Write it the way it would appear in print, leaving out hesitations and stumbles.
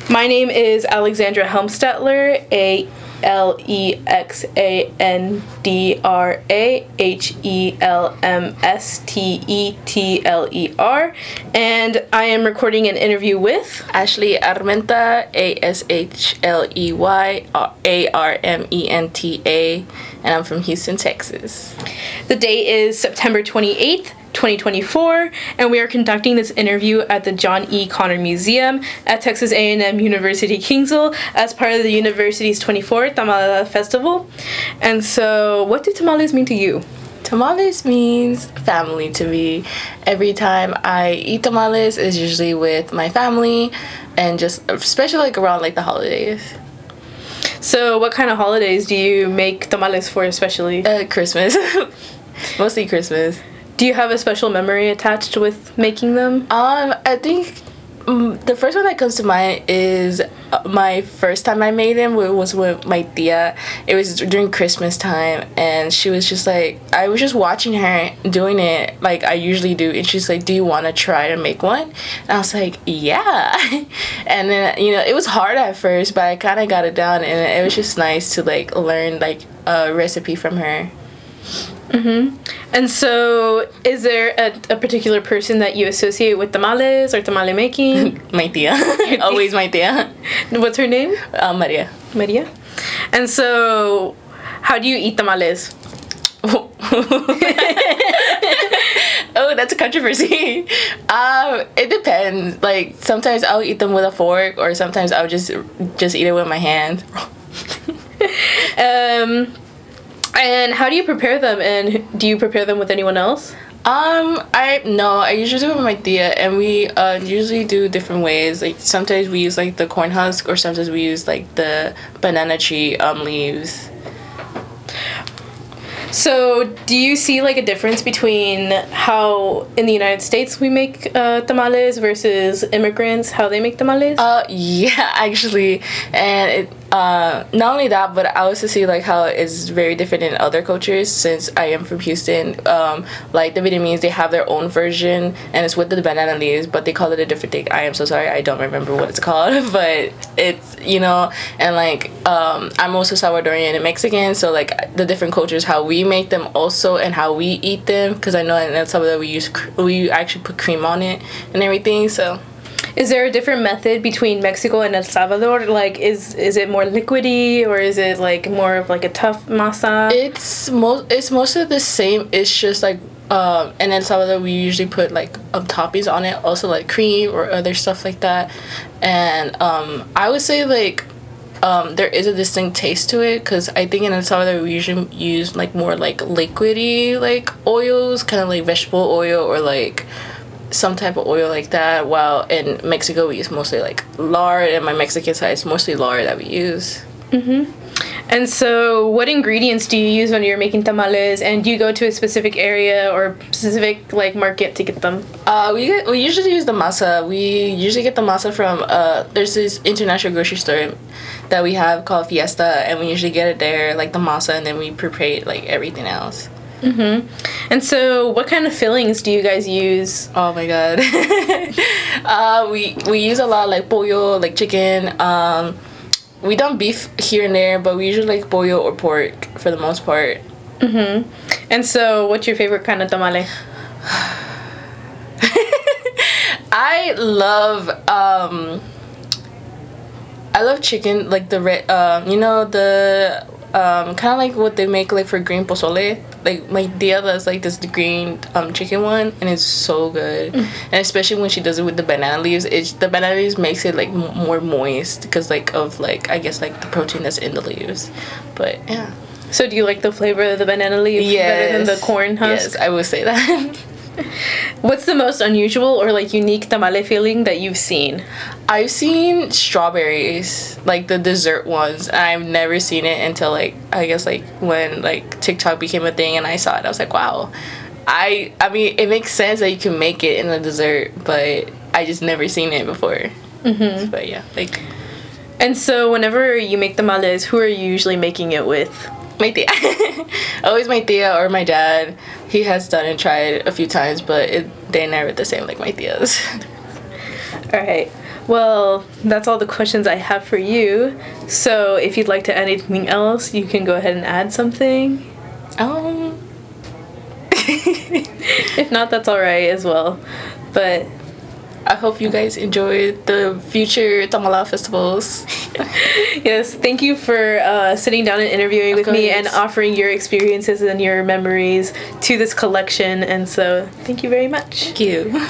My name is Alexandra Helmstetler, Alexandra and I am recording an interview with Ashley Armenta, ASHLEYARMENTA, and I'm from Houston, Texas. The date is September 28th, 2024, and we are conducting this interview at the John E. Connor Museum at Texas A&M University Kingsville as part of the university's 24th Tamale Festival. And so, what do tamales mean to you? Tamales means family to me. Every time I eat tamales is usually with my family, and just especially like around like the holidays. So, what kind of holidays do you make tamales for, especially? Christmas. Mostly Christmas. Do you have a special memory attached with making them? I think the first one that comes to mind is my first time I made them was with my tia. It was during Christmas time, and she was just like, I was just watching her doing it like I usually do, and she's like, do you want to try to make one? And I was like, yeah. And then, it was hard at first, but I kind of got it down, and it was just nice to like learn like a recipe from her. Mm-hmm. And so, is there a particular person that you associate with tamales or tamale making? My tia. Always my tia. What's her name? Maria. Maria? And so, how do you eat tamales? Oh, that's a controversy. It depends. Like, sometimes I'll eat them with a fork, or sometimes I'll just eat it with my hand. And how do you prepare them? And do you prepare them with anyone else? I usually do it with my tia, and we usually do different ways. Like, sometimes we use like the corn husk, or sometimes we use like the banana tree leaves. So, do you see like a difference between how in the United States we make tamales versus immigrants, how they make tamales? Yeah, actually, and it, not only that, but I also see like how it's very different in other cultures. Since I am from Houston, like the Vietnamese, they have their own version, and it's with the banana leaves, but they call it a different thing. I am so sorry, I don't remember what it's called, but it's and like I'm also Salvadorian and Mexican, so like the different cultures, how we make them also, and how we eat them, because I know in El Salvador we actually put cream on it and everything. So is there a different method between Mexico and El Salvador? Like, is it more liquidy, or is it like more of like a tough masa? It's mostly the same. It's just like in El Salvador we usually put like toppings on it, also like cream or other stuff like that. And I would say like there is a distinct taste to it, because I think in El Salvador we usually use like more like liquidy like oils, kind of like vegetable oil or like some type of oil like that, while in Mexico we use mostly like lard, and my Mexican side is mostly lard that we use. Mm-hmm. And so, what ingredients do you use when you're making tamales, and do you go to a specific area or specific like market to get them? We usually use the masa. We usually get the masa from there's this international grocery store that we have called Fiesta, and we usually get it there, like the masa, and then we prepare like everything else. Mm-hmm. And so, what kind of fillings do you guys use? Oh my god. We use a lot like pollo, like chicken. We don't beef here and there, but we usually like pollo or pork for the most part. Mm-hmm. And so, what's your favorite kind of tamale? I love chicken, like the red, the kind of like what they make like for green pozole. Like my tia does like this green chicken one, and it's so good. And especially when she does it with the banana leaves, the banana leaves makes it like more moist, because like of like I guess like the protein that's in the leaves. But yeah. So do you like the flavor of the banana leaf better than the corn husk? Yes, I would say that. What's the most unusual or like unique tamale filling that you've seen? I've seen strawberries, like the dessert ones. I've never seen it until like I guess like when like TikTok became a thing, and I saw it. I was like, wow. I mean, it makes sense that you can make it in a dessert, but I just never seen it before. Mm-hmm. But yeah, like. And so whenever you make tamales, who are you usually making it with? My tia. Always my tia or my dad. He has done and tried a few times, but they're never the same like my tia's. All right. Well, that's all the questions I have for you. So if you'd like to add anything else, you can go ahead and add something. If not, that's alright as well. But I hope you guys enjoy the future Tamala festivals. yes, thank you for sitting down and interviewing with me and offering your experiences and your memories to this collection. And so, thank you very much. Thank you.